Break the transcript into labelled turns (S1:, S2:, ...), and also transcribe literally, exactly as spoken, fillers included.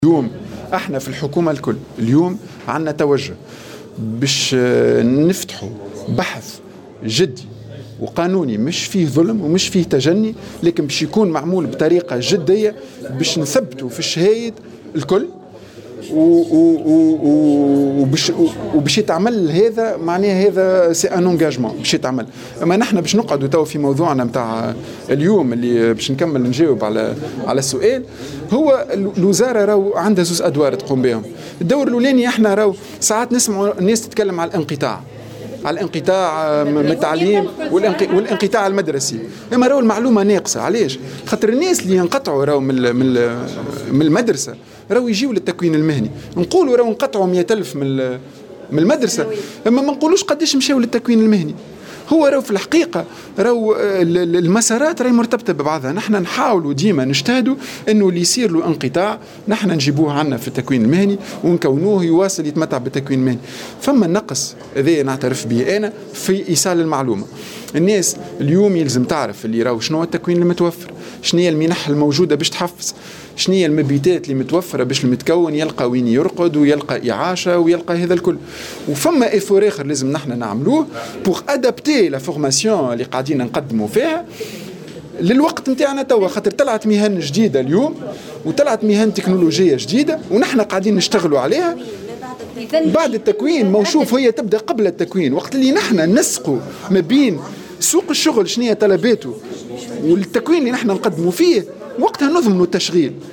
S1: اليوم احنا في الحكومة الكل اليوم عندنا توجه باش نفتحوا بحث جدي وقانوني مش فيه ظلم ومش فيه تجني، لكن باش يكون معمول بطريقة جدية باش نثبتوا في الشهايد الكل وباش وباش يتعمل هذا. معناه هذا سي ان انجاجمون باش يتعمل. اما نحن باش نقعدوا تو في موضوعنا نتاع اليوم اللي باش نكمل نجاوب على على السؤال. هو الوزاره راهو عندها زوز ادوار تقوم بهم. الدور الاولاني احنا راهو ساعات نسمعوا الناس تتكلم على الانقطاع على الانقطاع من التعليم والانقطاع المدرسي. اما راهو المعلومه ناقصه. علاش؟ خاطر الناس اللي ينقطعوا راهو من من المدرسه راهو يجيوا للتكوين المهني. نقولوا راهو انقطعوا مئة ألف من من المدرسه، اما ما نقولوش قداش مشاو للتكوين المهني. هو راهو في الحقيقه راهو المسارات راهي مرتبطه ببعضها. نحن نحاولوا ديما نجتهدوا انه اللي يصير له انقطاع نحن نجيبوه عنا في التكوين المهني ونكونوه يواصل يتمتع بالتكوين المهني. فما نقص هذا نعترف به انا في ايصال المعلومه. الناس اليوم يلزم تعرف اللي راهو شنو التكوين المتوفر، شنو هي المنح الموجوده باش تحفز، شنو هي المبيتات اللي متوفره باش المتكون يلقى وين يرقد ويلقى اعاشه ويلقى هذا الكل. وفما ايفور اخر لازم نحن نعملوه بوغ ادابتي لا فورماسيون اللي قاعدين نقدموا فيها للوقت نتاعنا توا. خاطر طلعت مهن جديده اليوم وطلعت مهن تكنولوجيه جديده ونحن قاعدين نشتغلوا عليها بعد التكوين. موشوف هي تبدا قبل التكوين، وقت اللي نحن نسقوا ما بين سوق الشغل شنو هي طلباته والتكوين اللي نحن نقدموا فيه، وقتها نضمنوا التشغيل.